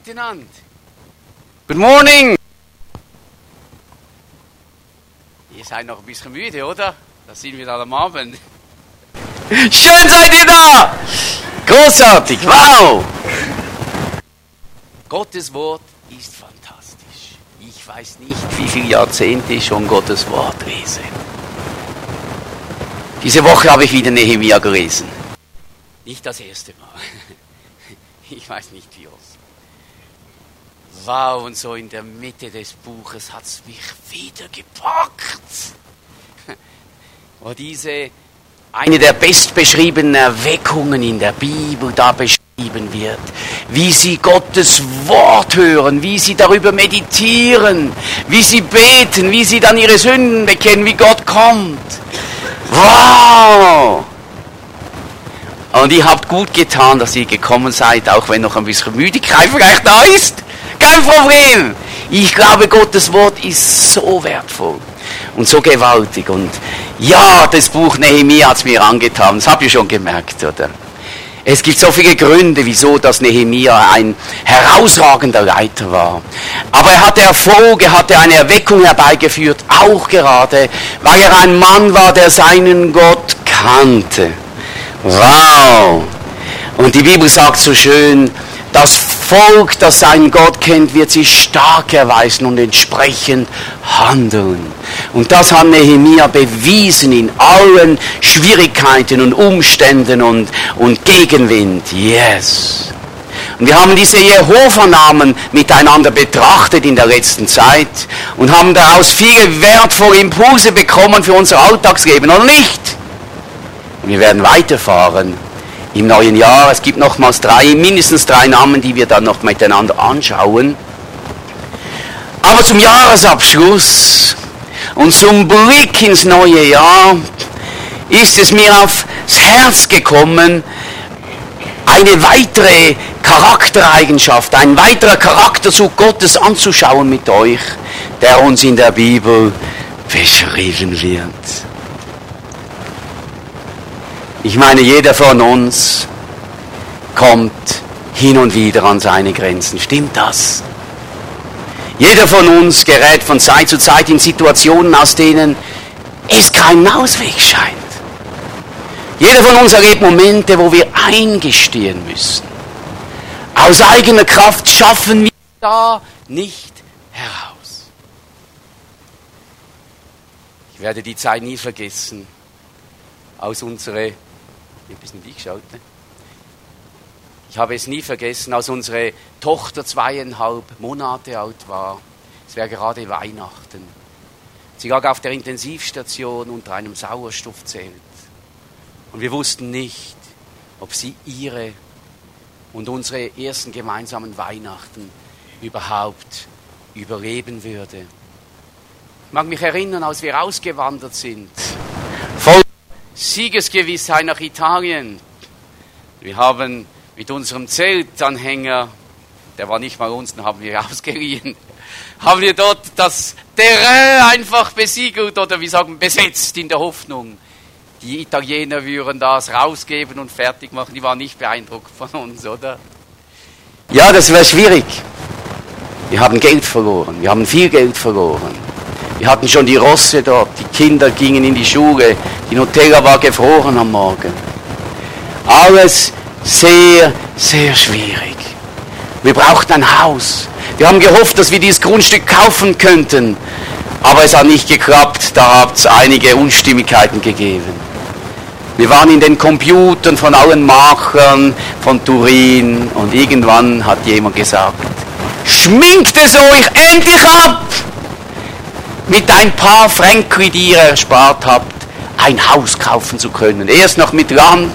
miteinander. Good morning! Ihr seid noch ein bisschen müde, oder? Da sind wir dann am Abend. Schön seid ihr da! Großartig, wow! Gottes Wort ist fantastisch. Ich weiß nicht, wie viele Jahrzehnte ich schon Gottes Wort lese. Diese Woche habe ich wieder Nehemia gelesen. Nicht das erste Mal. Ich weiß nicht wie oft. Wow, und so in der Mitte des Buches hat es mich wieder gepackt. Wo eine der bestbeschriebenen Erweckungen in der Bibel da beschrieben wird. Wie sie Gottes Wort hören, wie sie darüber meditieren, wie sie beten, wie sie dann ihre Sünden bekennen, wie Gott kommt. Wow! Und ihr habt gut getan, dass ihr gekommen seid, auch wenn noch ein bisschen Müdigkeit vielleicht da ist. Kein Problem. Ich glaube, Gottes Wort ist so wertvoll und so gewaltig. Und ja, das Buch Nehemia hat es mir angetan. Das habt ihr schon gemerkt, oder? Es gibt so viele Gründe, wieso das Nehemia ein herausragender Leiter war. Aber er hatte Erfolg, er hatte eine Erweckung herbeigeführt, auch gerade, weil er ein Mann war, der seinen Gott kannte. Wow! Und die Bibel sagt so schön, das Volk, das seinen Gott kennt, wird sich stark erweisen und entsprechend handeln. Und das hat Nehemia bewiesen in allen Schwierigkeiten und Umständen und Gegenwind. Yes! Und wir haben diese Jehova-Namen miteinander betrachtet in der letzten Zeit und haben daraus viele wertvolle Impulse bekommen für unser Alltagsleben, oder nicht? Und wir werden weiterfahren im neuen Jahr. Es gibt nochmals mindestens drei Namen, die wir dann noch miteinander anschauen. Aber zum Jahresabschluss und zum Blick ins neue Jahr ist es mir aufs Herz gekommen, eine weitere Charaktereigenschaft, ein weiterer Charakterzug Gottes anzuschauen mit euch, der uns in der Bibel beschrieben wird. Ich meine, jeder von uns kommt hin und wieder an seine Grenzen. Stimmt das? Jeder von uns gerät von Zeit zu Zeit in Situationen, aus denen es keinen Ausweg scheint. Jeder von uns erlebt Momente, wo wir eingestehen müssen. Aus eigener Kraft schaffen wir da nicht heraus. Ich werde die Zeit nie vergessen, Ich habe es nie vergessen, als unsere Tochter 2,5 Monate alt war. Es wäre gerade Weihnachten. Sie lag auf der Intensivstation unter einem Sauerstoffzelt. Und wir wussten nicht, ob sie ihre und unsere ersten gemeinsamen Weihnachten überhaupt überleben würde. Ich mag mich erinnern, als wir ausgewandert sind, voll Siegesgewissheit nach Italien. Wir haben mit unserem Zeltanhänger, der war nicht mal uns, den haben wir ausgeliehen, haben wir dort das Terrain einfach besiegelt oder besetzt in der Hoffnung, die Italiener würden das rausgeben und fertig machen. Die waren nicht beeindruckt von uns, oder? Ja, das wäre schwierig. Wir haben Geld verloren, wir haben viel Geld verloren. Wir hatten schon die Rosse dort, die Kinder gingen in die Schule, die Nutella war gefroren am Morgen. Alles sehr, sehr schwierig. Wir brauchten ein Haus. Wir haben gehofft, dass wir dieses Grundstück kaufen könnten, aber es hat nicht geklappt, da hat es einige Unstimmigkeiten gegeben. Wir waren in den Computern von allen Machern von Turin und irgendwann hat jemand gesagt, schminkt es euch endlich ab! Mit ein paar Fränkli, die ihr erspart habt, ein Haus kaufen zu können. Erst noch mit Land,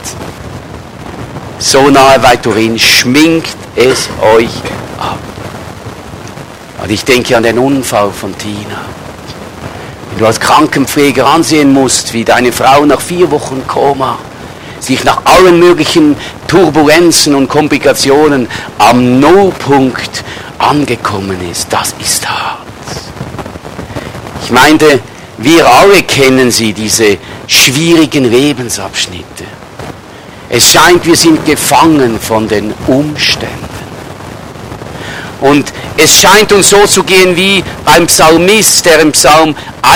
so nahe bei Turin, schminkt es euch ab. Und ich denke an den Unfall von Tina. Wenn du als Krankenpfleger ansehen musst, wie deine Frau nach 4 Wochen Koma sich nach allen möglichen Turbulenzen und Komplikationen am Nullpunkt angekommen ist, das ist hart. Ich meinte, wir alle kennen sie, diese schwierigen Lebensabschnitte. Es scheint, wir sind gefangen von den Umständen. Und es scheint uns so zu gehen wie beim Psalmist, der im Psalm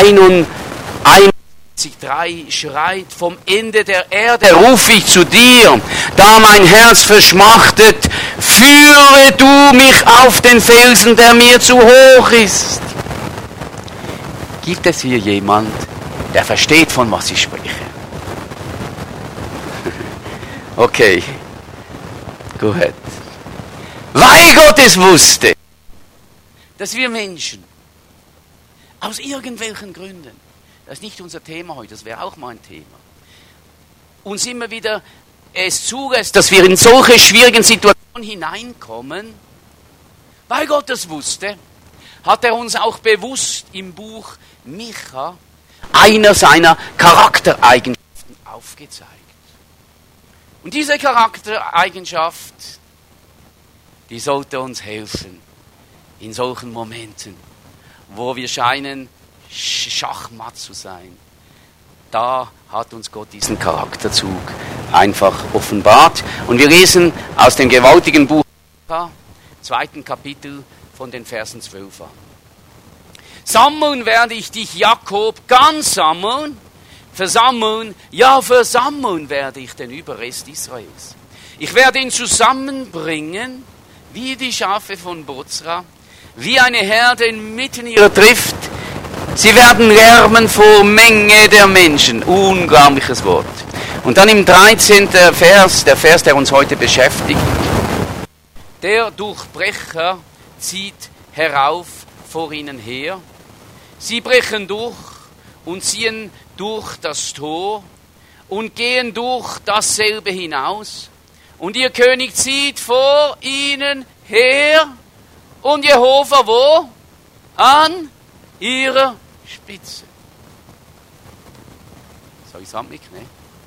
91,3 schreit: Vom Ende der Erde rufe ich zu dir, da mein Herz verschmachtet, führe du mich auf den Felsen, der mir zu hoch ist. Gibt es hier jemand, der versteht, von was ich spreche? Okay, gut. Weil Gott es wusste, dass wir Menschen aus irgendwelchen Gründen, das ist nicht unser Thema heute, das wäre auch mal ein Thema, uns immer wieder es zulässt, dass wir in solche schwierigen Situationen hineinkommen, weil Gott es wusste, hat er uns auch bewusst im Buch Micha einer seiner Charaktereigenschaften aufgezeigt. Und diese Charaktereigenschaft, die sollte uns helfen in solchen Momenten, wo wir scheinen, schachmatt zu sein. Da hat uns Gott diesen Charakterzug einfach offenbart. Und wir lesen aus dem gewaltigen Buch, 2. Kapitel von den Versen 12 an. Sammeln werde ich dich, Jakob, ganz sammeln. Versammeln, ja, versammeln werde ich den Überrest Israels. Ich werde ihn zusammenbringen, wie die Schafe von Bozra, wie eine Herde inmitten ihrer Trift. Sie werden lärmen vor Menge der Menschen. Unglaubliches Wort. Und dann im 13. Vers, der Vers, der uns heute beschäftigt. Der Durchbrecher zieht herauf vor ihnen her. Sie brechen durch und ziehen durch das Tor und gehen durch dasselbe hinaus. Und ihr König zieht vor ihnen her und Jehova wo? An ihrer Spitze. Soll ich es mitnehmen?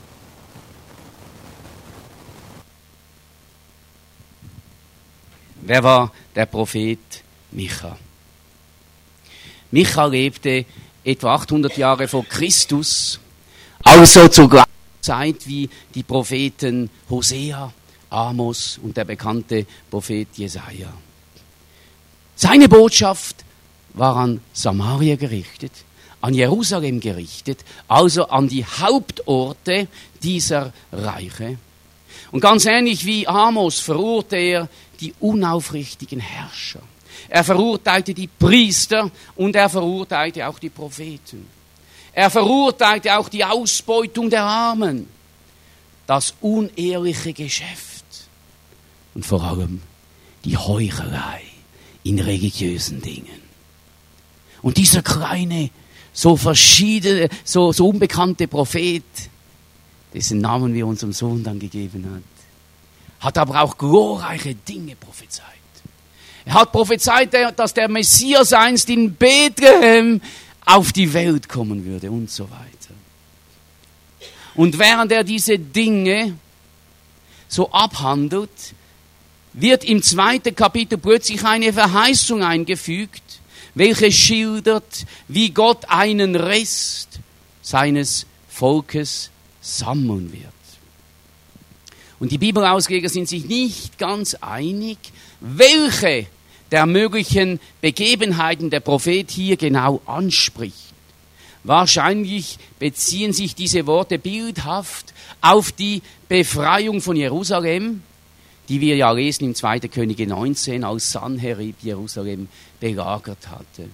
Wer war der Prophet Micha? Micha lebte etwa 800 Jahre vor Christus, also zur gleichen Zeit wie die Propheten Hosea, Amos und der bekannte Prophet Jesaja. Seine Botschaft war an Samaria gerichtet, an Jerusalem gerichtet, also an die Hauptorte dieser Reiche. Und ganz ähnlich wie Amos verurteilte er die unaufrichtigen Herrscher. Er verurteilte die Priester und er verurteilte auch die Propheten. Er verurteilte auch die Ausbeutung der Armen, das unehrliche Geschäft und vor allem die Heuchelei in religiösen Dingen. Und dieser kleine, so unbekannte Prophet, dessen Namen wir unserem Sohn dann gegeben hat aber auch glorreiche Dinge prophezeit. Er hat prophezeit, dass der Messias einst in Bethlehem auf die Welt kommen würde und so weiter. Und während er diese Dinge so abhandelt, wird im 2. Kapitel plötzlich eine Verheißung eingefügt, welche schildert, wie Gott einen Rest seines Volkes sammeln wird. Und die Bibelausleger sind sich nicht ganz einig, welche der möglichen Begebenheiten der Prophet hier genau anspricht. Wahrscheinlich beziehen sich diese Worte bildhaft auf die Befreiung von Jerusalem, die wir ja lesen im 2. Könige 19, als Sanherib Jerusalem belagert hatte.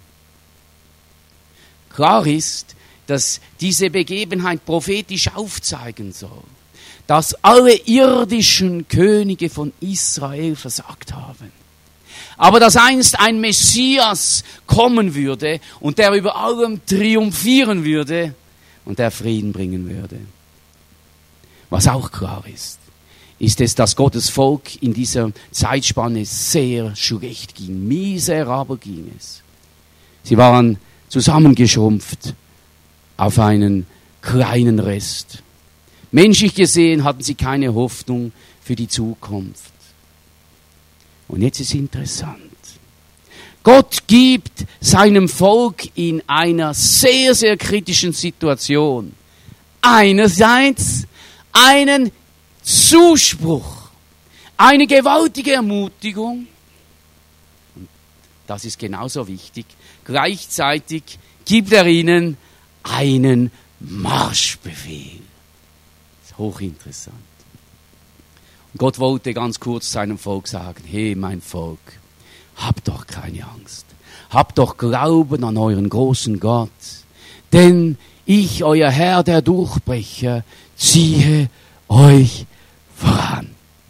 Klar ist, dass diese Begebenheit prophetisch aufzeigen soll, dass alle irdischen Könige von Israel versagt haben. Aber dass einst ein Messias kommen würde und der über allem triumphieren würde und der Frieden bringen würde. Was auch klar ist es, dass Gottes Volk in dieser Zeitspanne sehr schlecht ging. Miserabel ging es. Sie waren zusammengeschrumpft auf einen kleinen Rest. Menschlich gesehen hatten sie keine Hoffnung für die Zukunft. Und jetzt ist interessant. Gott gibt seinem Volk in einer sehr, sehr kritischen Situation einerseits einen Zuspruch, eine gewaltige Ermutigung. Und das ist genauso wichtig, gleichzeitig gibt er ihnen einen Marschbefehl. Das ist hochinteressant. Und Gott wollte ganz kurz seinem Volk sagen, hey mein Volk, habt doch keine Angst. Habt doch Glauben an euren großen Gott. Denn ich, euer Herr, der Durchbrecher, ziehe euch voran.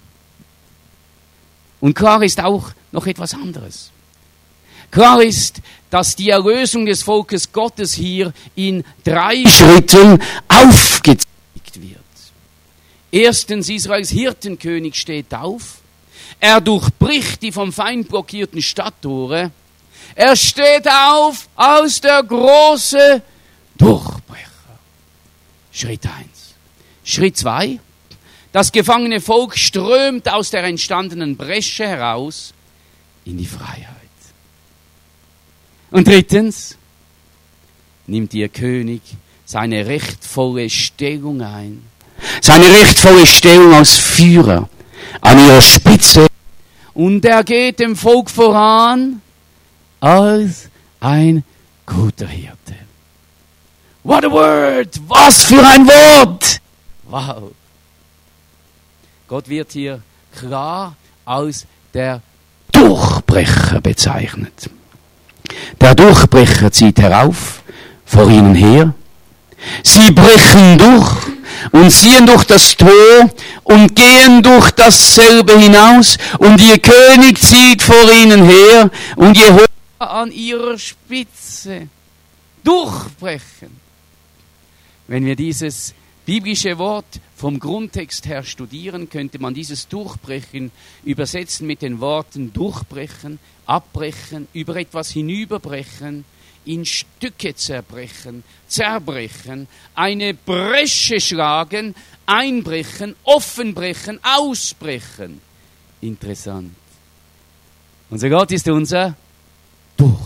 Und klar ist auch noch etwas anderes. Klar ist, dass die Erlösung des Volkes Gottes hier in 3 Schritten aufgezeigt wird. Erstens, Israels Hirtenkönig steht auf. Er durchbricht die vom Feind blockierten Stadttore. Er steht auf als der große Durchbrecher. Schritt 1. Schritt 2. Das gefangene Volk strömt aus der entstandenen Bresche heraus in die Freiheit. Und drittens nimmt ihr König seine rechtvolle Stellung ein. Seine rechtvolle Stellung als Führer an ihrer Spitze. Und er geht dem Volk voran als ein guter Hirte. What a word! Was für ein Wort! Wow! Gott wird hier klar als der Durchbrecher bezeichnet. Der Durchbrecher zieht herauf, vor ihnen her. Sie brechen durch und ziehen durch das Tor und gehen durch dasselbe hinaus und ihr König zieht vor ihnen her und Jehova an ihrer Spitze. Durchbrechen. Wenn wir dieses biblische Wort vom Grundtext her studieren, könnte man dieses Durchbrechen übersetzen mit den Worten durchbrechen, abbrechen, über etwas hinüberbrechen, in Stücke zerbrechen, eine Bresche schlagen, einbrechen, offenbrechen, ausbrechen. Interessant. Unser Gott ist unser Durchbrecher.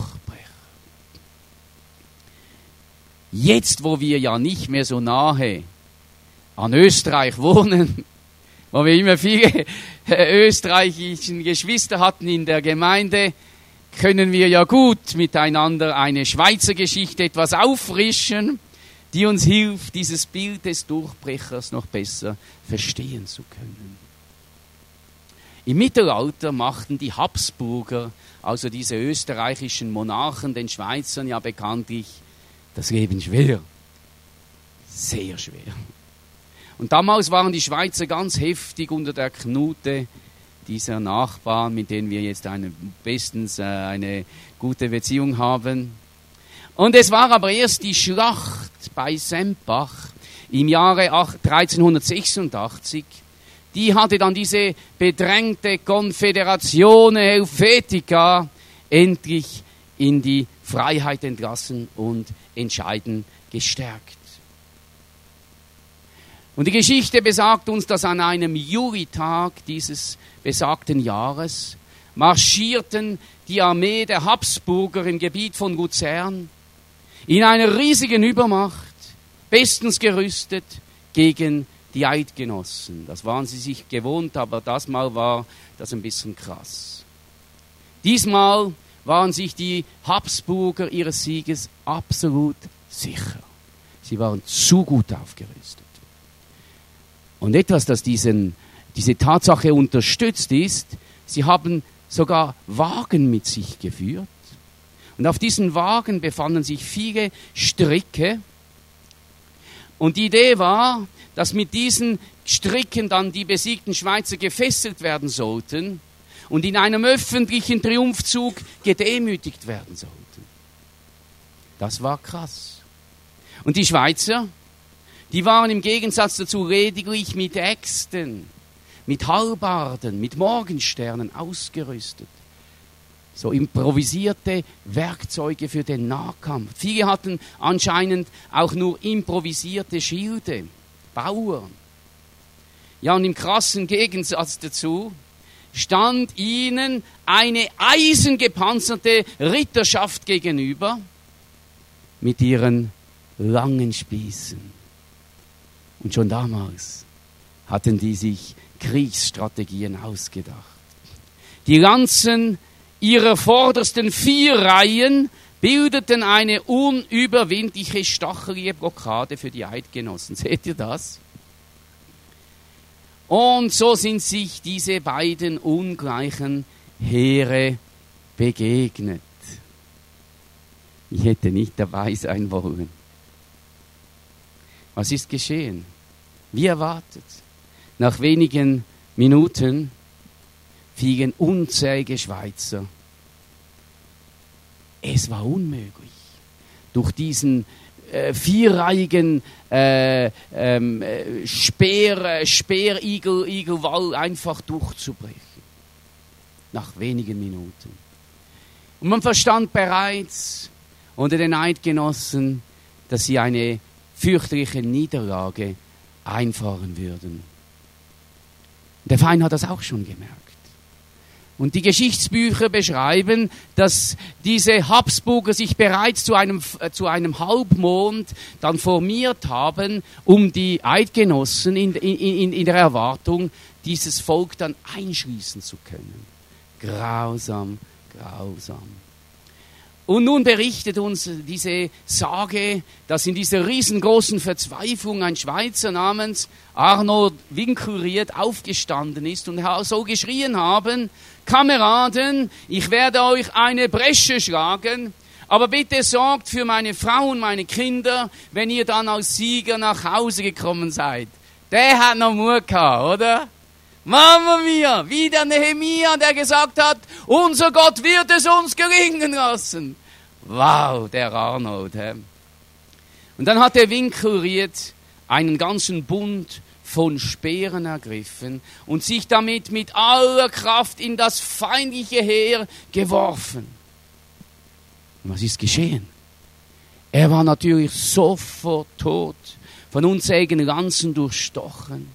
Jetzt, wo wir ja nicht mehr so nahe an Österreich wohnen, wo wir immer viele österreichischen Geschwister hatten in der Gemeinde, können wir ja gut miteinander eine Schweizer Geschichte etwas auffrischen, die uns hilft, dieses Bild des Durchbrechers noch besser verstehen zu können. Im Mittelalter machten die Habsburger, also diese österreichischen Monarchen, den Schweizern ja bekanntlich das Leben schwer. Sehr schwer. Und damals waren die Schweizer ganz heftig unter der Knute dieser Nachbarn, mit denen wir jetzt bestens eine gute Beziehung haben. Und es war aber erst die Schlacht bei Sempach im Jahre 1386, die hatte dann diese bedrängte Confederazione Helvetica endlich in die Freiheit entlassen und entscheidend gestärkt. Und die Geschichte besagt uns, dass an einem Julitag dieses besagten Jahres marschierten die Armee der Habsburger im Gebiet von Luzern in einer riesigen Übermacht, bestens gerüstet, gegen die Eidgenossen. Das waren sie sich gewohnt, aber das Mal war das ein bisschen krass. Diesmal waren sich die Habsburger ihres Sieges absolut sicher. Sie waren zu gut aufgerüstet. Und etwas, das diese Tatsache unterstützt ist, sie haben sogar Wagen mit sich geführt. Und auf diesen Wagen befanden sich viele Stricke. Und die Idee war, dass mit diesen Stricken dann die besiegten Schweizer gefesselt werden sollten und in einem öffentlichen Triumphzug gedemütigt werden sollten. Das war krass. Und die Schweizer, die waren im Gegensatz dazu lediglich mit Äxten, mit Halbarden, mit Morgensternen ausgerüstet. So improvisierte Werkzeuge für den Nahkampf. Viele hatten anscheinend auch nur improvisierte Schilde, Bauern. Ja, und im krassen Gegensatz dazu stand ihnen eine eisengepanzerte Ritterschaft gegenüber mit ihren langen Spießen. Und schon damals hatten die sich Kriegsstrategien ausgedacht. Die Lanzen ihrer vordersten 4 Reihen bildeten eine unüberwindliche stachelige Blockade für die Eidgenossen. Seht ihr das? Und so sind sich diese beiden ungleichen Heere begegnet. Ich hätte nicht dabei sein wollen. Was ist geschehen? Wie erwartet. Nach wenigen Minuten fielen unzählige Schweizer. Es war unmöglich, durch diesen vierreihigen Speerigelwall einfach durchzubrechen. Nach wenigen Minuten. Und man verstand bereits unter den Eidgenossen, dass sie eine fürchterliche Niederlage einfahren würden. Der Feind hat das auch schon gemerkt. Und die Geschichtsbücher beschreiben, dass diese Habsburger sich bereits zu einem Halbmond dann formiert haben, um die Eidgenossen in der Erwartung, dieses Volk dann einschließen zu können. Grausam, grausam. Und nun berichtet uns diese Sage, dass in dieser riesengroßen Verzweiflung ein Schweizer namens Arnold Winkuriert aufgestanden ist und so geschrien haben: Kameraden, ich werde euch eine Bresche schlagen, aber bitte sorgt für meine Frau und meine Kinder, wenn ihr dann als Sieger nach Hause gekommen seid. Der hat noch Mut gehabt, oder? Mama mia, wie der Nehemia, der gesagt hat, unser Gott wird es uns gelingen lassen. Wow, der Arnold. He? Und dann hat der Winkuriert einen ganzen Bund von Speeren ergriffen und sich damit mit aller Kraft in das feindliche Heer geworfen. Und was ist geschehen? Er war natürlich sofort tot, von unzähligen Lanzen durchstochen.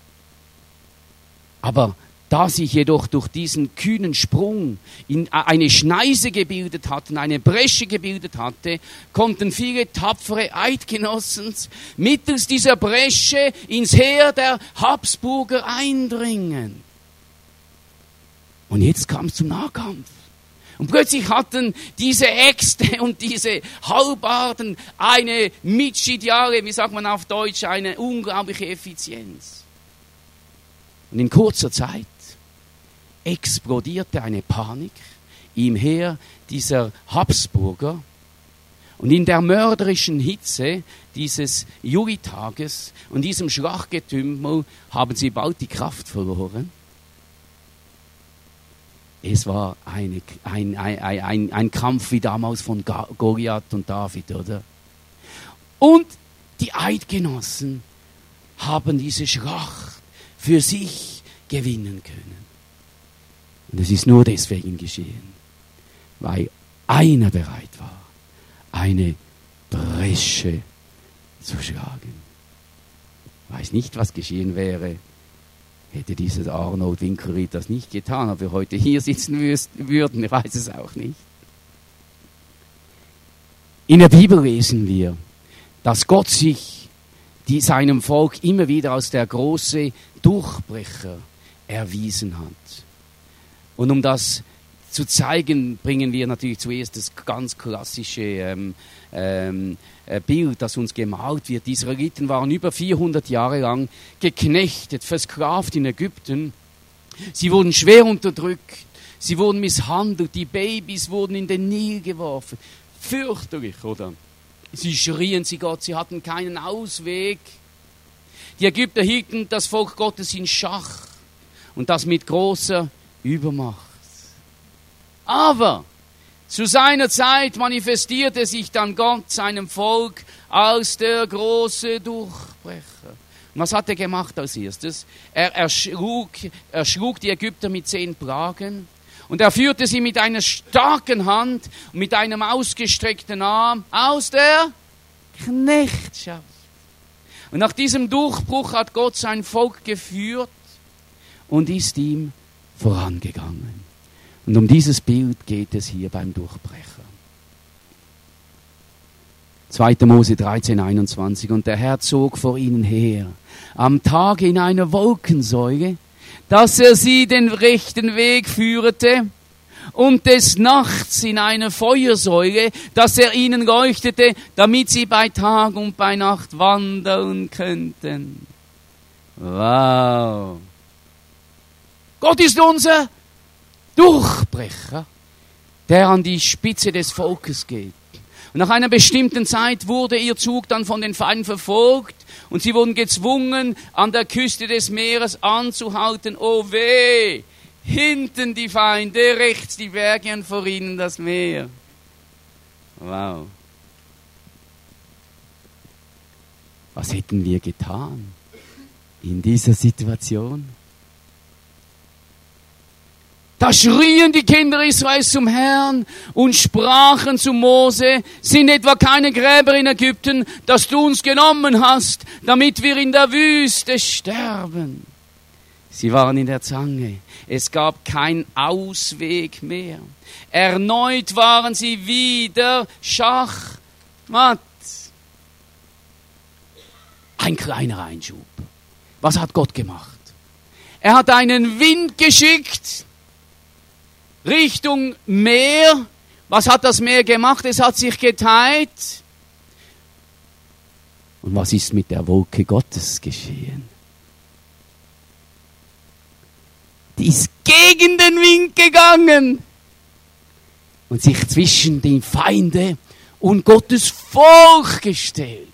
Aber da sich jedoch durch diesen kühnen Sprung eine Schneise gebildet hatten, eine Bresche gebildet hatte, konnten viele tapfere Eidgenossen mittels dieser Bresche ins Heer der Habsburger eindringen. Und jetzt kam es zum Nahkampf. Und plötzlich hatten diese Äxte und diese Halbarden eine mitschidiale, wie sagt man auf Deutsch, eine unglaubliche Effizienz. Und in kurzer Zeit explodierte eine Panik im Heer dieser Habsburger. Und in der mörderischen Hitze dieses Julitages und diesem Schlachtgetümmel haben sie bald die Kraft verloren. Es war ein Kampf wie damals von Goliath und David, oder? Und die Eidgenossen haben diese Schlacht für sich gewinnen können. Und es ist nur deswegen geschehen, weil einer bereit war, eine Bresche zu schlagen. Ich weiß nicht, was geschehen wäre, hätte dieser Arnold Winkuriert das nicht getan, ob wir heute hier sitzen würden, ich weiß es auch nicht. In der Bibel lesen wir, dass Gott sich seinem Volk immer wieder als der große Durchbrecher erwiesen hat. Und um das zu zeigen, bringen wir natürlich zuerst das ganz klassische Bild, das uns gemalt wird. Die Israeliten waren über 400 Jahre lang geknechtet, versklavt in Ägypten. Sie wurden schwer unterdrückt, sie wurden misshandelt, die Babys wurden in den Nil geworfen. Fürchterlich, oder? Sie schrien sie Gott, sie hatten keinen Ausweg. Die Ägypter hielten das Volk Gottes in Schach und das mit großer Übermacht. Aber zu seiner Zeit manifestierte sich dann Gott seinem Volk als der große Durchbrecher. Und was hat er gemacht als erstes? Er schlug die Ägypter mit 10 Plagen und er führte sie mit einer starken Hand und mit einem ausgestreckten Arm aus der Knechtschaft. Und nach diesem Durchbruch hat Gott sein Volk geführt und ist ihm vorangegangen. Und um dieses Bild geht es hier beim Durchbrecher. 2. Mose 13, 21. Und der Herr zog vor ihnen her, am Tage in einer Wolkensäule, dass er sie den rechten Weg führte, und des Nachts in eine Feuersäule, dass er ihnen leuchtete, damit sie bei Tag und bei Nacht wandern könnten. Wow! Gott ist unser Durchbrecher, der an die Spitze des Volkes geht. Und nach einer bestimmten Zeit wurde ihr Zug dann von den Feinden verfolgt und sie wurden gezwungen, an der Küste des Meeres anzuhalten. Oh weh! Hinten die Feinde, rechts die Berge und vor ihnen das Meer. Wow. Was hätten wir getan in dieser Situation? Da schrien die Kinder Israels zum Herrn und sprachen zu Mose, sind etwa keine Gräber in Ägypten, dass du uns genommen hast, damit wir in der Wüste sterben. Sie waren in der Zange. Es gab keinen Ausweg mehr. Erneut waren sie wieder schachmatt. Ein kleiner Einschub. Was hat Gott gemacht? Er hat einen Wind geschickt Richtung Meer. Was hat das Meer gemacht? Es hat sich geteilt. Und was ist mit der Wolke Gottes geschehen? Die ist gegen den Wind gegangen und sich zwischen die Feinde und Gottes Volk gestellt.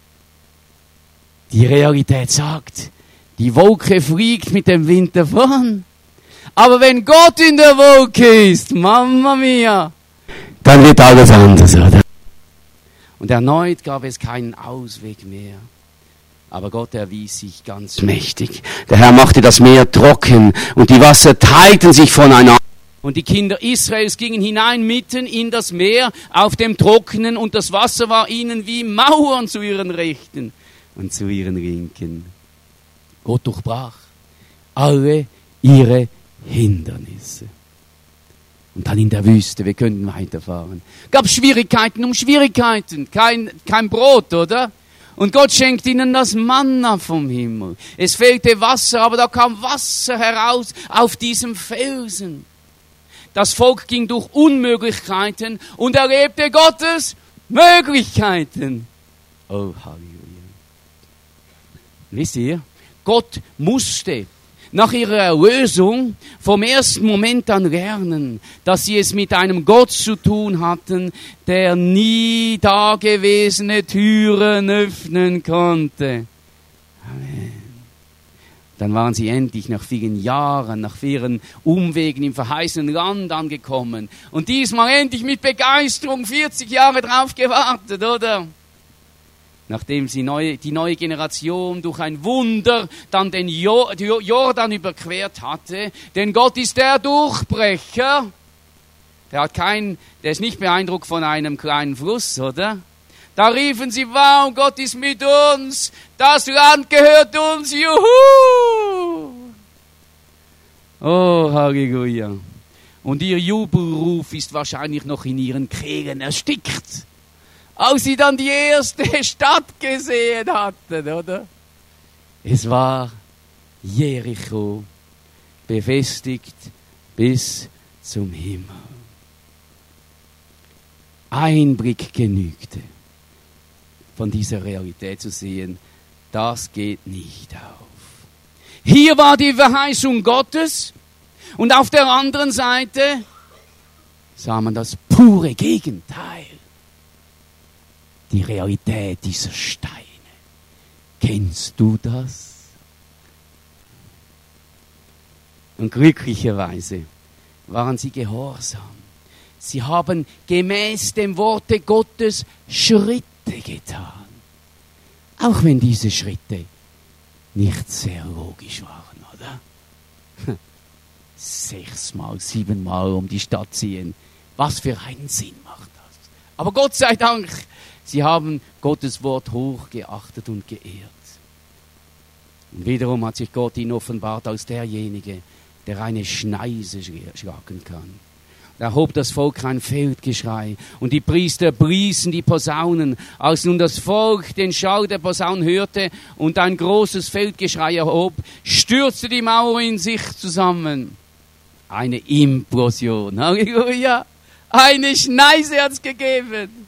Die Realität sagt, die Wolke fliegt mit dem Wind davon. Aber wenn Gott in der Wolke ist, Mamma mia, dann wird alles anders, oder? Und erneut gab es keinen Ausweg mehr. Aber Gott erwies sich ganz mächtig. Der Herr machte das Meer trocken und die Wasser teilten sich voneinander. Und die Kinder Israels gingen hinein mitten in das Meer auf dem Trockenen und das Wasser war ihnen wie Mauern zu ihren Rechten und zu ihren Linken. Gott durchbrach alle ihre Hindernisse. Und dann in der Wüste, wir könnten weiterfahren. Gab Schwierigkeiten um Schwierigkeiten, kein Brot, oder? Und Gott schenkt ihnen das Manna vom Himmel. Es fehlte Wasser, aber da kam Wasser heraus auf diesem Felsen. Das Volk ging durch Unmöglichkeiten und erlebte Gottes Möglichkeiten. Oh, Halleluja. Wisst ihr, Gott musste nach ihrer Erlösung vom ersten Moment an lernen, dass sie es mit einem Gott zu tun hatten, der nie dagewesene Türen öffnen konnte. Amen. Dann waren sie endlich nach vielen Jahren, nach vielen Umwegen im verheißenen Land angekommen. Und diesmal endlich mit Begeisterung 40 Jahre drauf gewartet, oder? Nachdem sie die neue Generation durch ein Wunder dann den Jordan überquert hatte. Denn Gott ist der Durchbrecher. Der ist nicht beeindruckt von einem kleinen Fluss, oder? Da riefen sie, wow, Gott ist mit uns. Das Land gehört uns, juhu! Oh, Halleluja. Und ihr Jubelruf ist wahrscheinlich noch in ihren Kehlen erstickt. Als sie dann die erste Stadt gesehen hatten, oder? Es war Jericho, befestigt bis zum Himmel. Ein Blick genügte, von dieser Realität zu sehen, das geht nicht auf. Hier war die Verheißung Gottes und auf der anderen Seite sah man das pure Gegenteil. Die Realität dieser Steine. Kennst du das? Und glücklicherweise waren sie gehorsam. Sie haben gemäß dem Worte Gottes Schritte getan. Auch wenn diese Schritte nicht sehr logisch waren, oder? 6-mal, 7-mal um die Stadt ziehen. Was für einen Sinn macht das? Aber Gott sei Dank, sie haben Gottes Wort hochgeachtet und geehrt. Und wiederum hat sich Gott ihnen offenbart als derjenige, der eine Schneise schlagen kann. Da hob das Volk ein Feldgeschrei und die Priester bliesen die Posaunen. Als nun das Volk den Schall der Posaunen hörte und ein großes Feldgeschrei erhob, stürzte die Mauer in sich zusammen. eine Implosion. Halleluja. Eine Schneise hat's gegeben.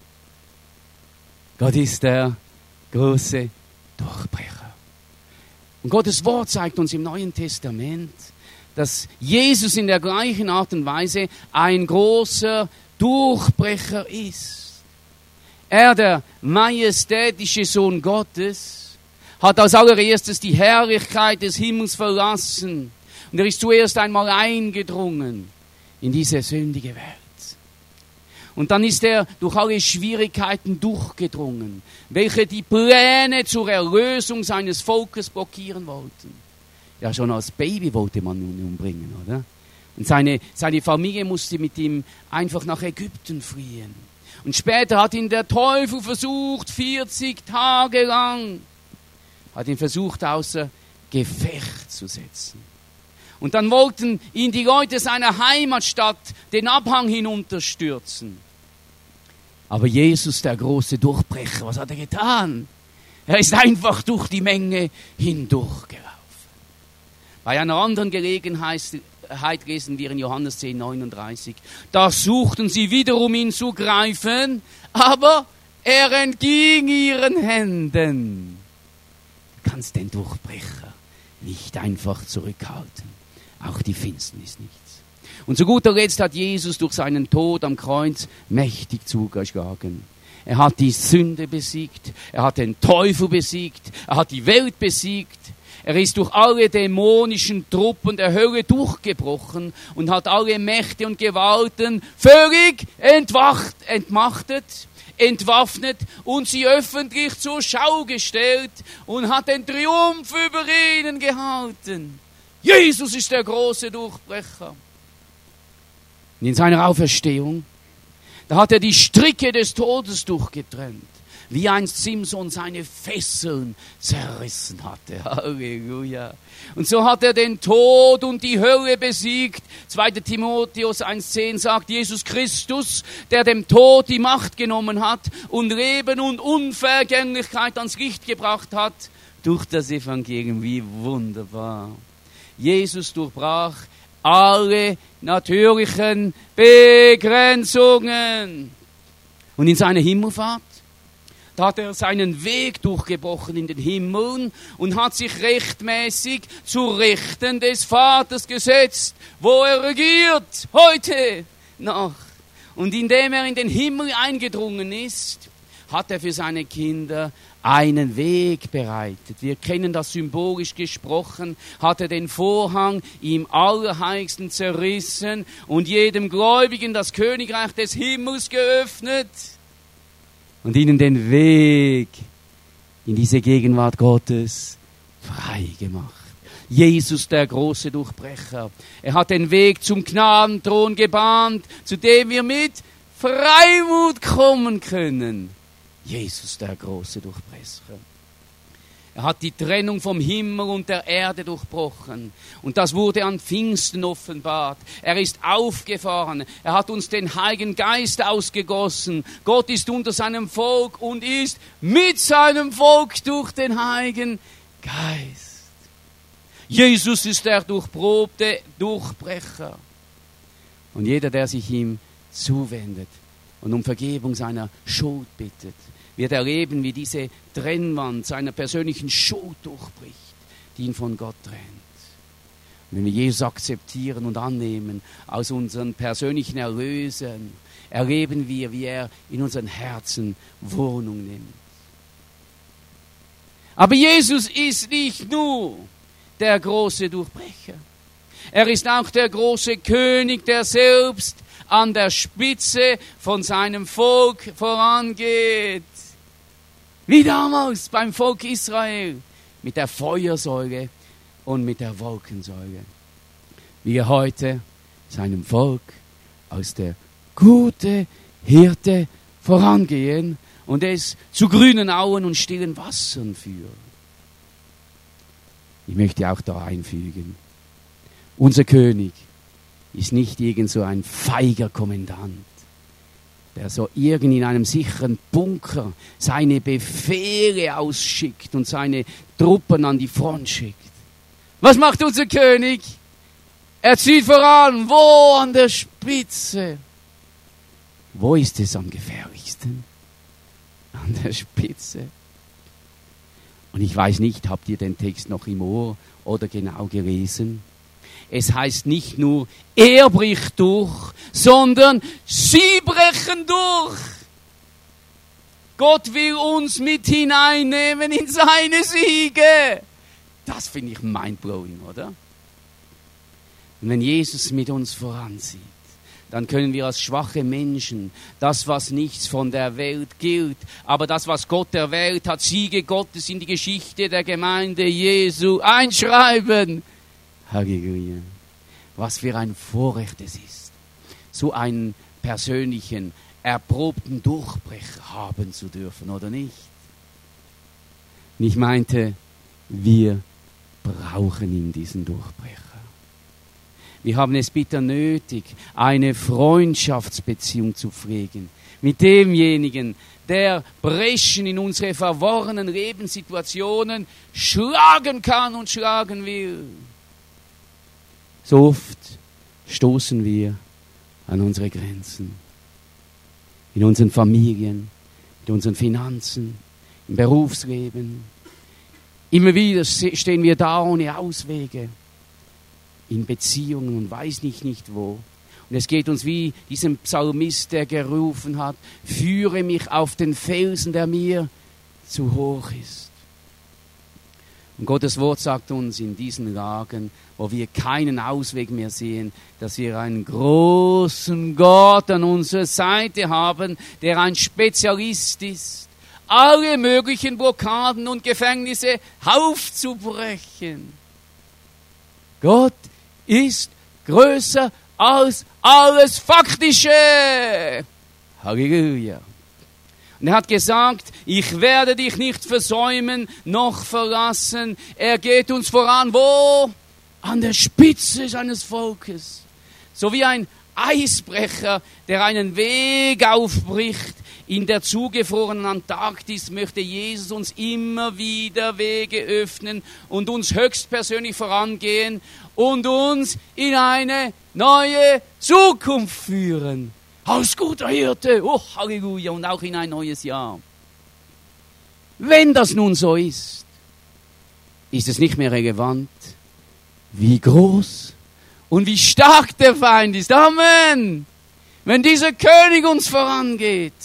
Gott ist der große Durchbrecher. Und Gottes Wort zeigt uns im Neuen Testament, dass Jesus in der gleichen Art und Weise ein großer Durchbrecher ist. Er, der majestätische Sohn Gottes, hat als allererstes die Herrlichkeit des Himmels verlassen. Und er ist zuerst einmal eingedrungen in diese sündige Welt. Und dann ist er durch alle Schwierigkeiten durchgedrungen, welche die Pläne zur Erlösung seines Volkes blockieren wollten. Ja, schon als Baby wollte man ihn umbringen, oder? Und seine Familie musste mit ihm einfach nach Ägypten fliehen. Und später hat ihn der Teufel versucht, 40 Tage lang, hat ihn versucht, außer Gefecht zu setzen. Und dann wollten ihn die Leute seiner Heimatstadt den Abhang hinunterstürzen. Aber Jesus, der große Durchbrecher, was hat er getan? Er ist einfach durch die Menge hindurchgelaufen. Bei einer anderen Gelegenheit lesen wir in Johannes 10,39. Da suchten sie wiederum ihn zu greifen, aber er entging ihren Händen. Du kannst den Durchbrecher nicht einfach zurückhalten. Auch die Finsternis nichts. Und zu guter Letzt hat Jesus durch seinen Tod am Kreuz mächtig zugeschlagen. Er hat die Sünde besiegt, er hat den Teufel besiegt, er hat die Welt besiegt. Er ist durch alle dämonischen Truppen der Hölle durchgebrochen und hat alle Mächte und Gewalten völlig entmachtet, entwaffnet und sie öffentlich zur Schau gestellt und hat den Triumph über ihnen gehalten. Jesus ist der große Durchbrecher. Und in seiner Auferstehung, da hat er die Stricke des Todes durchgetrennt, wie einst Simson seine Fesseln zerrissen hatte. Halleluja. Und so hat er den Tod und die Hölle besiegt. 2. Timotheus 1,10 sagt, Jesus Christus, der dem Tod die Macht genommen hat und Leben und Unvergänglichkeit ans Licht gebracht hat, durch das Evangelium. Wie wunderbar. Jesus durchbrach alle natürlichen Begrenzungen. Und in seiner Himmelfahrt, da hat er seinen Weg durchgebrochen in den Himmel und hat sich rechtmäßig zu Rechten des Vaters gesetzt, wo er regiert, heute noch. Und indem er in den Himmel eingedrungen ist, hat er für seine Kinder einen Weg bereitet. Wir kennen das symbolisch gesprochen, hat er den Vorhang im Allerheiligsten zerrissen und jedem Gläubigen das Königreich des Himmels geöffnet und ihnen den Weg in diese Gegenwart Gottes frei gemacht. Jesus, der große Durchbrecher. Er hat den Weg zum Gnadenthron gebahnt, zu dem wir mit Freimut kommen können. Jesus, der große Durchbrecher. Er hat die Trennung vom Himmel und der Erde durchbrochen. Und das wurde an Pfingsten offenbart. Er ist aufgefahren. Er hat uns den Heiligen Geist ausgegossen. Gott ist unter seinem Volk und ist mit seinem Volk durch den Heiligen Geist. Jesus ist der durchprobte Durchbrecher. Und jeder, der sich ihm zuwendet und um Vergebung seiner Schuld bittet, wird erleben, wie diese Trennwand seiner persönlichen Schuld durchbricht, die ihn von Gott trennt. Und wenn wir Jesus akzeptieren und annehmen als unseren persönlichen Erlöser, erleben wir, wie er in unseren Herzen Wohnung nimmt. Aber Jesus ist nicht nur der große Durchbrecher. Er ist auch der große König, der selbst an der Spitze von seinem Volk vorangeht. Wie damals beim Volk Israel mit der Feuersäule und mit der Wolkensäule. Wie er heute seinem Volk als der gute Hirte vorangehen und es zu grünen Auen und stillen Wassern führt. Ich möchte auch da einfügen, unser König ist nicht irgend so ein feiger Kommandant, der so irgend in einem sicheren Bunker seine Befehle ausschickt und seine Truppen an die Front schickt. Was macht unser König? Er zieht voran. Wo? An der Spitze. Wo ist es am gefährlichsten? An der Spitze. Und ich weiß nicht, habt ihr den Text noch im Ohr oder genau gelesen? Es heißt nicht nur, er bricht durch, sondern sie brechen durch. Gott will uns mit hineinnehmen in seine Siege. Das finde ich mindblowing, oder? Und wenn Jesus mit uns voranzieht, dann können wir als schwache Menschen das, was nichts von der Welt gilt, aber das, was Gott erwählt hat, Siege Gottes in die Geschichte der Gemeinde Jesu einschreiben. Halleluja. Was für ein Vorrecht es ist, so einen persönlichen, erprobten Durchbrecher haben zu dürfen, oder nicht? Und ich meinte, wir brauchen ihn, diesen Durchbrecher. Wir haben es bitter nötig, eine Freundschaftsbeziehung zu pflegen mit demjenigen, der Breschen in unsere verworrenen Lebenssituationen schlagen kann und schlagen will. So oft stoßen wir an unsere Grenzen. In unseren Familien, in unseren Finanzen, im Berufsleben. Immer wieder stehen wir da ohne Auswege. In Beziehungen und weiß nicht wo. Und es geht uns wie diesem Psalmist, der gerufen hat, führe mich auf den Felsen, der mir zu hoch ist. Und Gottes Wort sagt uns in diesen Lagen, wo wir keinen Ausweg mehr sehen, dass wir einen großen Gott an unserer Seite haben, der ein Spezialist ist, alle möglichen Blockaden und Gefängnisse aufzubrechen. Gott ist größer als alles Faktische. Halleluja. Und er hat gesagt, ich werde dich nicht versäumen, noch verlassen. Er geht uns voran, wo? An der Spitze seines Volkes. So wie ein Eisbrecher, der einen Weg aufbricht. In der zugefrorenen Antarktis möchte Jesus uns immer wieder Wege öffnen und uns höchstpersönlich vorangehen und uns in eine neue Zukunft führen. Als guter Hirte, oh Halleluja, und auch in ein neues Jahr. Wenn das nun so ist, ist es nicht mehr relevant, wie groß und wie stark der Feind ist. Amen! Wenn dieser König uns vorangeht.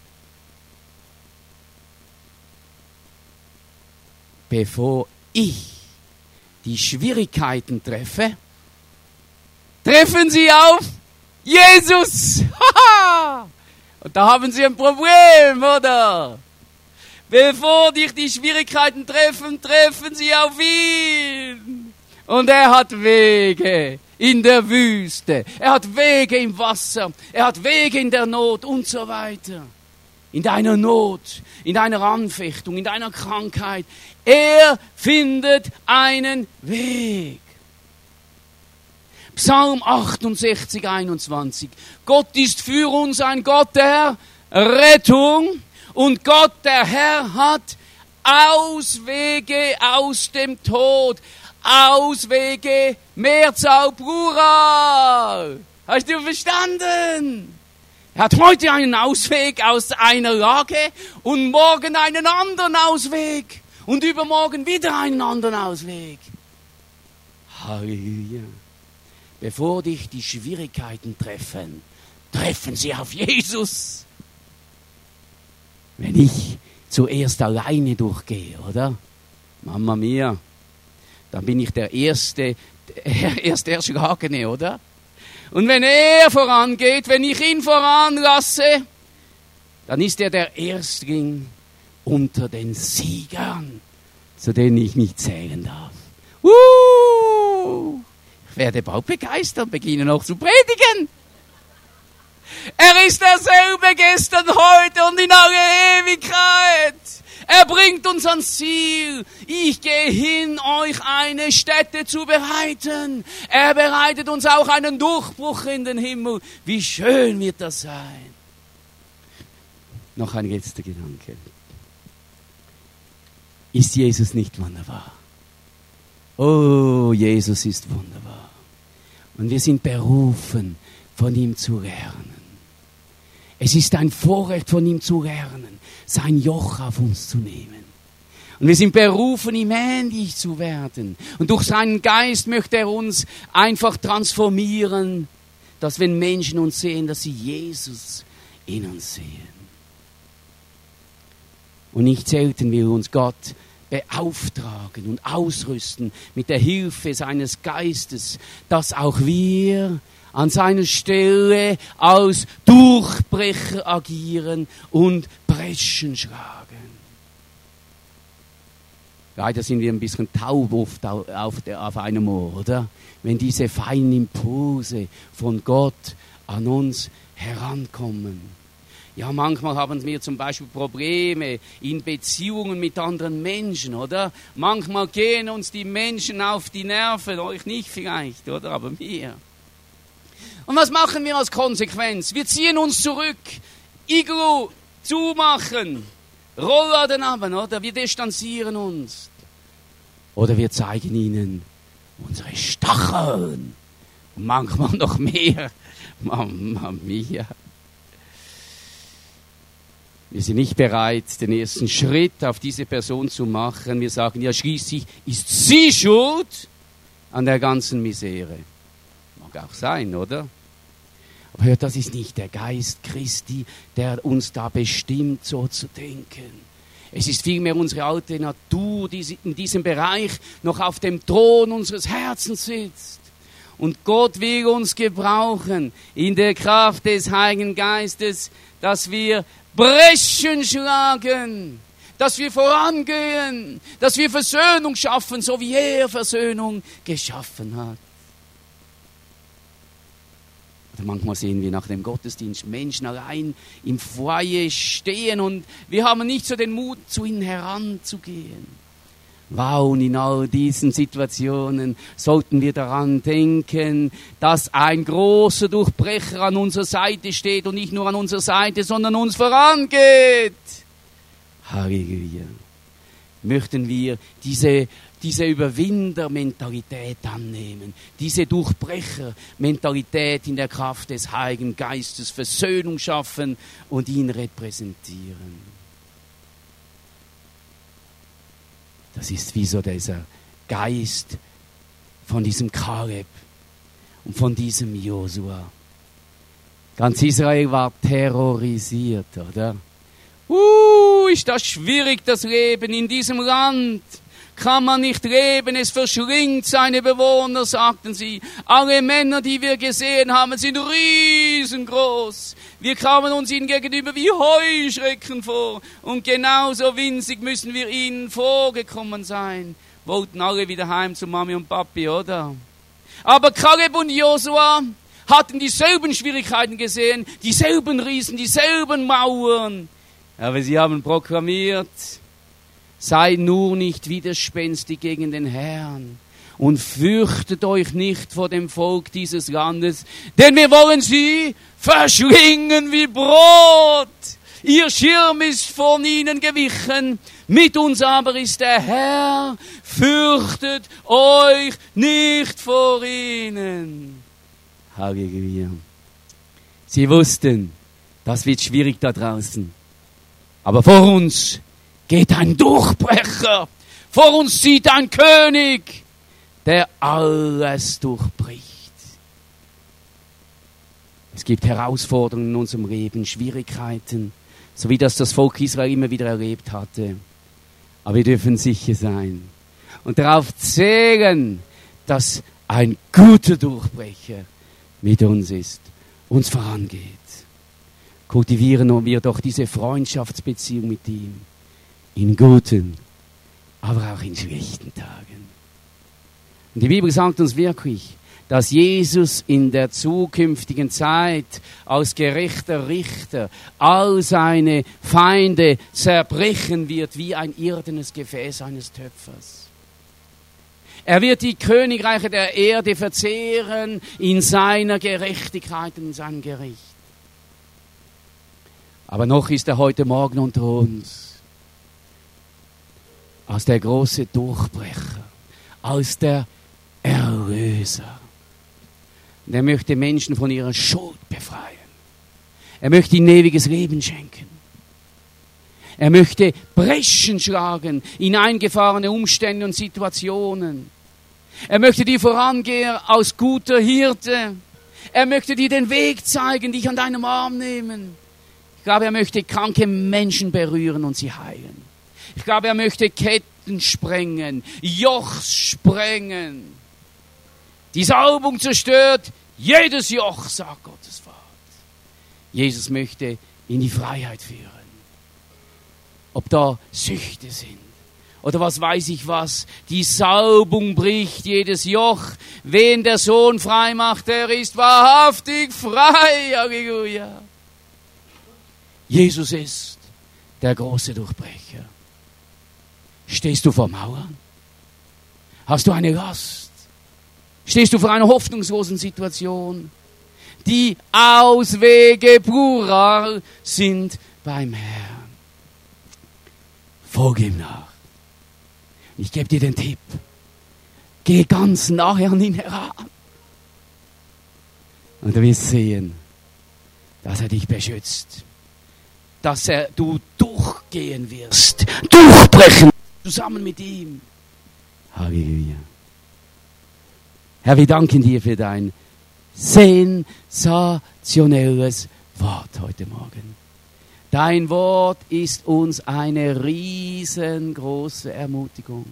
Bevor ich die Schwierigkeiten treffe, treffen sie auf Jesus. Und da haben sie ein Problem, oder? Bevor dich die Schwierigkeiten treffen, treffen sie auf ihn. Und er hat Wege in der Wüste. Er hat Wege im Wasser. Er hat Wege in der Not und so weiter. In deiner Not, in deiner Anfechtung, in deiner Krankheit. Er findet einen Weg. Psalm 68, 21. Gott ist für uns ein Gott der Rettung und Gott, der Herr, hat Auswege aus dem Tod. Auswege, Mehrzahl, Plural. Hast du verstanden? Er hat heute einen Ausweg aus einer Lage und morgen einen anderen Ausweg und übermorgen wieder einen anderen Ausweg. Halleluja. Bevor dich die Schwierigkeiten treffen, treffen sie auf Jesus. Wenn ich zuerst alleine durchgehe, oder? Mama mia, dann bin ich der erste Erschlagene, oder? Und wenn er vorangeht, wenn ich ihn voranlasse, dann ist er der Erstling unter den Siegern, zu denen ich nicht zählen darf. Ich werde bald begeistert und beginne noch zu predigen. Er ist derselbe gestern, heute und in alle Ewigkeit. Er bringt uns ans Ziel. Ich gehe hin, euch eine Stätte zu bereiten. Er bereitet uns auch einen Durchbruch in den Himmel. Wie schön wird das sein. Noch ein letzter Gedanke. Ist Jesus nicht wunderbar? Oh, Jesus ist wunderbar. Und wir sind berufen, von ihm zu lernen. Es ist ein Vorrecht, von ihm zu lernen, sein Joch auf uns zu nehmen. Und wir sind berufen, ihm ähnlich zu werden. Und durch seinen Geist möchte er uns einfach transformieren, dass wenn Menschen uns sehen, dass sie Jesus in uns sehen. Und nicht selten will uns Gott beauftragen und ausrüsten mit der Hilfe seines Geistes, dass auch wir an seiner Stelle als Durchbrecher agieren und Breschen schlagen. Leider sind wir ein bisschen taub oft auf einem Ohr, oder? Wenn diese feinen Impulse von Gott an uns herankommen. Ja, manchmal haben wir zum Beispiel Probleme in Beziehungen mit anderen Menschen, oder? Manchmal gehen uns die Menschen auf die Nerven, euch nicht vielleicht, oder? Aber mir. Und was machen wir als Konsequenz? Wir ziehen uns zurück, Iglu zumachen, Rollladen haben, oder? Wir distanzieren uns. Oder wir zeigen ihnen unsere Stacheln. Und manchmal noch mehr. Mamma mia. Wir sind nicht bereit, den ersten Schritt auf diese Person zu machen. Wir sagen, ja, schließlich ist sie schuld an der ganzen Misere. Mag auch sein, oder? Aber hört, das ist nicht der Geist Christi, der uns da bestimmt, so zu denken. Es ist vielmehr unsere alte Natur, die in diesem Bereich noch auf dem Thron unseres Herzens sitzt. Und Gott will uns gebrauchen in der Kraft des Heiligen Geistes, dass wir Breschen schlagen, dass wir vorangehen, dass wir Versöhnung schaffen, so wie er Versöhnung geschaffen hat. Oder manchmal sehen wir nach dem Gottesdienst Menschen allein im Foyer stehen und wir haben nicht so den Mut, zu ihnen heranzugehen. Wow, und in all diesen Situationen sollten wir daran denken, dass ein großer Durchbrecher an unserer Seite steht und nicht nur an unserer Seite, sondern uns vorangeht. Halleluja. Möchten wir diese Überwindermentalität annehmen, diese Durchbrechermentalität in der Kraft des Heiligen Geistes, Versöhnung schaffen und ihn repräsentieren. Das ist wie so dieser Geist von diesem Kaleb und von diesem Josua. Ganz Israel war terrorisiert, oder? Ist das schwierig, das Leben in diesem Land. Kann man nicht leben, es verschlingt seine Bewohner, sagten sie. Alle Männer, die wir gesehen haben, sind riesengroß. Wir kamen uns ihnen gegenüber wie Heuschrecken vor. Und genauso winzig müssen wir ihnen vorgekommen sein. Wollten alle wieder heim zu Mami und Papi, oder? Aber Kaleb und Josua hatten dieselben Schwierigkeiten gesehen, dieselben Riesen, dieselben Mauern. Aber sie haben proklamiert: Seid nur nicht widerspenstig gegen den Herrn und fürchtet euch nicht vor dem Volk dieses Landes, denn wir wollen sie verschlingen wie Brot. Ihr Schirm ist von ihnen gewichen, mit uns aber ist der Herr, fürchtet euch nicht vor ihnen. Halleluja. Sie wussten, das wird schwierig da draußen, aber vor uns geht ein Durchbrecher. Vor uns zieht ein König, der alles durchbricht. Es gibt Herausforderungen in unserem Leben, Schwierigkeiten, so wie das Volk Israel immer wieder erlebt hatte. Aber wir dürfen sicher sein und darauf zählen, dass ein guter Durchbrecher mit uns ist, uns vorangeht. Kultivieren wir doch diese Freundschaftsbeziehung mit ihm. In guten, aber auch in schlechten Tagen. Und die Bibel sagt uns wirklich, dass Jesus in der zukünftigen Zeit als gerechter Richter all seine Feinde zerbrechen wird wie ein irdenes Gefäß eines Töpfers. Er wird die Königreiche der Erde verzehren in seiner Gerechtigkeit und in seinem Gericht. Aber noch ist er heute Morgen unter uns. Als der große Durchbrecher, als der Erlöser, Und er möchte Menschen von ihrer Schuld befreien. Er möchte ihnen ewiges Leben schenken. Er möchte Breschen schlagen in eingefahrene Umstände und Situationen. Er möchte dir vorangehen als guter Hirte. Er möchte dir den Weg zeigen, dich an deinem Arm nehmen. Ich glaube, er möchte kranke Menschen berühren und sie heilen. Ich glaube, er möchte Ketten sprengen, Jochs sprengen. Die Salbung zerstört jedes Joch, sagt Gottes Wort. Jesus möchte in die Freiheit führen. Ob da Süchte sind oder was weiß ich was. Die Salbung bricht jedes Joch. Wen der Sohn frei macht, der ist wahrhaftig frei. Halleluja. Jesus ist der große Durchbrecher. Stehst du vor Mauern? Hast du eine Last? Stehst du vor einer hoffnungslosen Situation? Die Auswege plural sind beim Herrn. Folge ihm nach. Ich gebe dir den Tipp. Geh ganz nahe an ihn heran. Und du wirst sehen, dass er dich beschützt. Dass du durchgehen wirst. Durchbrechen. Zusammen mit ihm. Halleluja. Herr, wir danken dir für dein sensationelles Wort heute Morgen. Dein Wort ist uns eine riesengroße Ermutigung.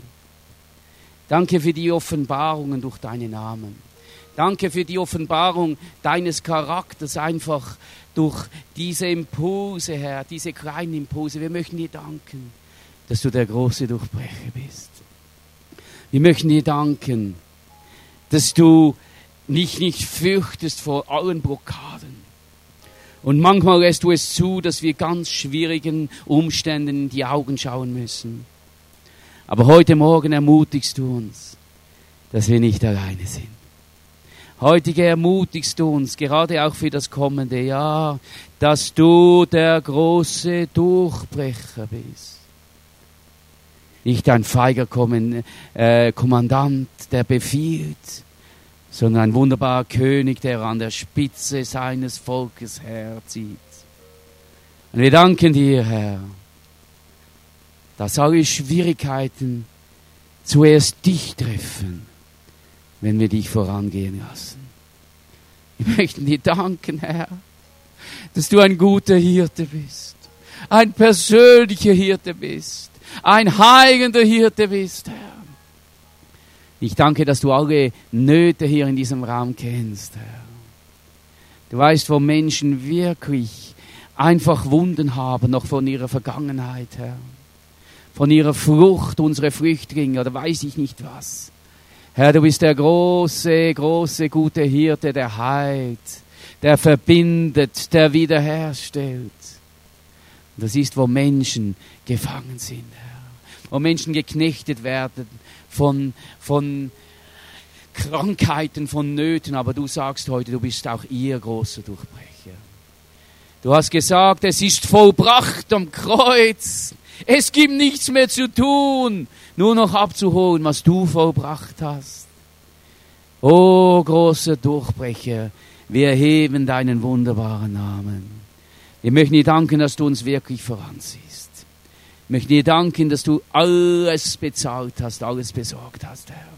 Danke für die Offenbarungen durch deinen Namen. Danke für die Offenbarung deines Charakters, einfach durch diese Impulse, Herr, diese kleinen Impulse. Wir möchten dir danken, dass du der große Durchbrecher bist. Wir möchten dir danken, dass du dich nicht fürchtest vor allen Blockaden. Und manchmal lässt du es zu, dass wir ganz schwierigen Umständen in die Augen schauen müssen. Aber heute Morgen ermutigst du uns, dass wir nicht alleine sind. Heute ermutigst du uns, gerade auch für das kommende Jahr, dass du der große Durchbrecher bist. Nicht ein feiger Kommandant, der befiehlt, sondern ein wunderbarer König, der an der Spitze seines Volkes herzieht. Und wir danken dir, Herr, dass alle Schwierigkeiten zuerst dich treffen, wenn wir dich vorangehen lassen. Wir möchten dir danken, Herr, dass du ein guter Hirte bist, ein persönlicher Hirte bist, ein heilender Hirte bist, Herr. Ich danke, dass du alle Nöte hier in diesem Raum kennst, Herr. Du weißt, wo Menschen wirklich einfach Wunden haben, noch von ihrer Vergangenheit, Herr. Von ihrer Flucht, unsere Flüchtlinge oder weiß ich nicht was. Herr, du bist der große, große, gute Hirte, der heilt, der verbindet, der wiederherstellt. Und das ist, wo Menschen gefangen sind, Herr. Wo Menschen geknechtet werden von Krankheiten, von Nöten. Aber du sagst heute, du bist auch ihr großer Durchbrecher. Du hast gesagt, es ist vollbracht am Kreuz. Es gibt nichts mehr zu tun, nur noch abzuholen, was du vollbracht hast. O großer Durchbrecher, wir erheben deinen wunderbaren Namen. Wir möchten dir danken, dass du uns wirklich voranziehst. Ich möchte dir danken, dass du alles bezahlt hast, alles besorgt hast, Herr.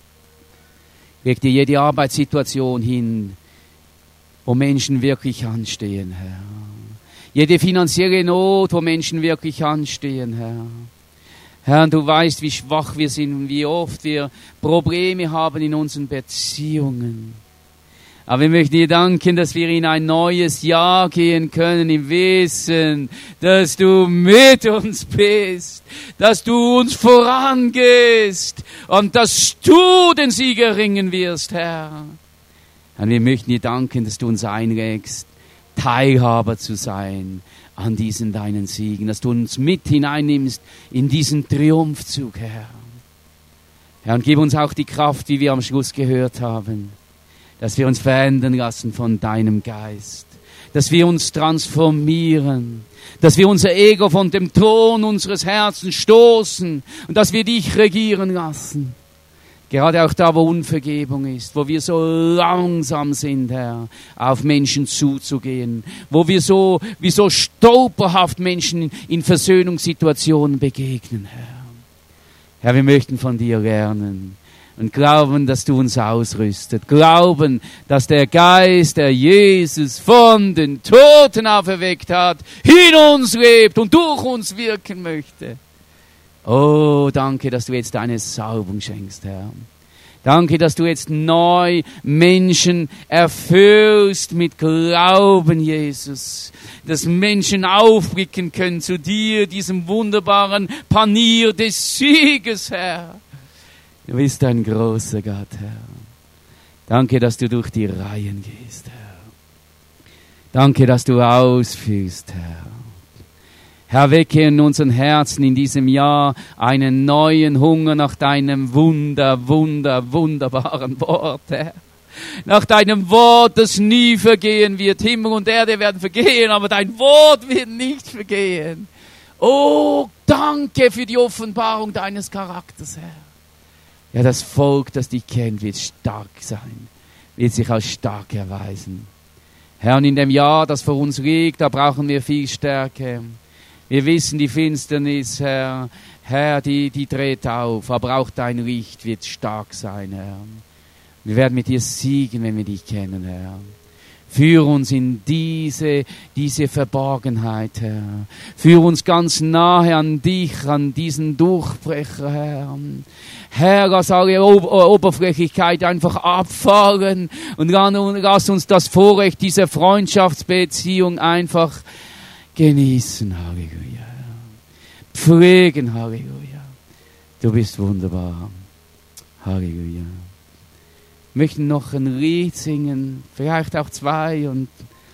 Leg dir jede Arbeitssituation hin, wo Menschen wirklich anstehen, Herr. Jede finanzielle Not, wo Menschen wirklich anstehen, Herr. Herr, du weißt, wie schwach wir sind und wie oft wir Probleme haben in unseren Beziehungen. Aber wir möchten dir danken, dass wir in ein neues Jahr gehen können im Wissen, dass du mit uns bist, dass du uns vorangehst und dass du den Sieg erringen wirst, Herr. Und wir möchten dir danken, dass du uns einlegst, Teilhaber zu sein an diesen deinen Siegen, dass du uns mit hineinnimmst in diesen Triumphzug, Herr. Herr, und gib uns auch die Kraft, wie wir am Schluss gehört haben, dass wir uns verändern lassen von deinem Geist, dass wir uns transformieren, dass wir unser Ego von dem Thron unseres Herzens stoßen und dass wir dich regieren lassen. Gerade auch da, wo Unvergebung ist, wo wir so langsam sind, Herr, auf Menschen zuzugehen, wo wir wie so stolperhaft Menschen in Versöhnungssituationen begegnen, Herr. Herr, wir möchten von dir lernen und glauben, dass du uns ausrüstet. Glauben, dass der Geist, der Jesus von den Toten auferweckt hat, in uns lebt und durch uns wirken möchte. Oh, danke, dass du jetzt deine Salbung schenkst, Herr. Danke, dass du jetzt neu Menschen erfüllst mit Glauben, Jesus. Dass Menschen aufblicken können zu dir, diesem wunderbaren Panier des Sieges, Herr. Du bist ein großer Gott, Herr. Danke, dass du durch die Reihen gehst, Herr. Danke, dass du ausführst, Herr. Herr, wecke in unseren Herzen in diesem Jahr einen neuen Hunger nach deinem wunderbaren Wort, Herr. Nach deinem Wort, das nie vergehen wird. Himmel und Erde werden vergehen, aber dein Wort wird nicht vergehen. Oh, danke für die Offenbarung deines Charakters, Herr. Ja, das Volk, das dich kennt, wird stark sein, wird sich als stark erweisen. Herr, und in dem Jahr, das vor uns liegt, da brauchen wir viel Stärke. Wir wissen, die Finsternis, Herr, die dreht auf, aber auch dein Licht wird stark sein, Herr. Wir werden mit dir siegen, wenn wir dich kennen, Herr. Führ uns in diese Verborgenheit, Herr. Führ uns ganz nahe an dich, an diesen Durchbrecher, Herr. Herr, lass alle Oberflächlichkeit einfach abfallen und lass uns das Vorrecht dieser Freundschaftsbeziehung einfach genießen, Halleluja. Pflegen, Halleluja. Du bist wunderbar. Halleluja. Wir möchten noch ein Lied singen, vielleicht auch zwei, und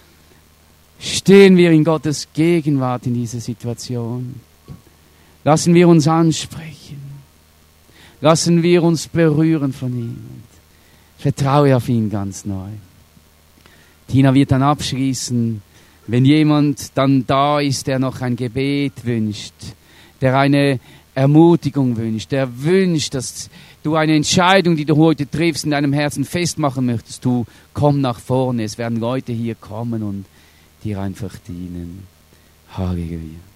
stehen wir in Gottes Gegenwart in dieser Situation. Lassen wir uns ansprechen. Lassen wir uns berühren von ihm. Vertraue auf ihn ganz neu. Tina wird dann abschließen. Wenn jemand dann da ist, der noch ein Gebet wünscht, der eine Ermutigung wünscht, der wünscht, dass du eine Entscheidung, die du heute triffst, in deinem Herzen festmachen möchtest, du komm nach vorne. Es werden Leute hier kommen und dir einfach dienen. Halleluja.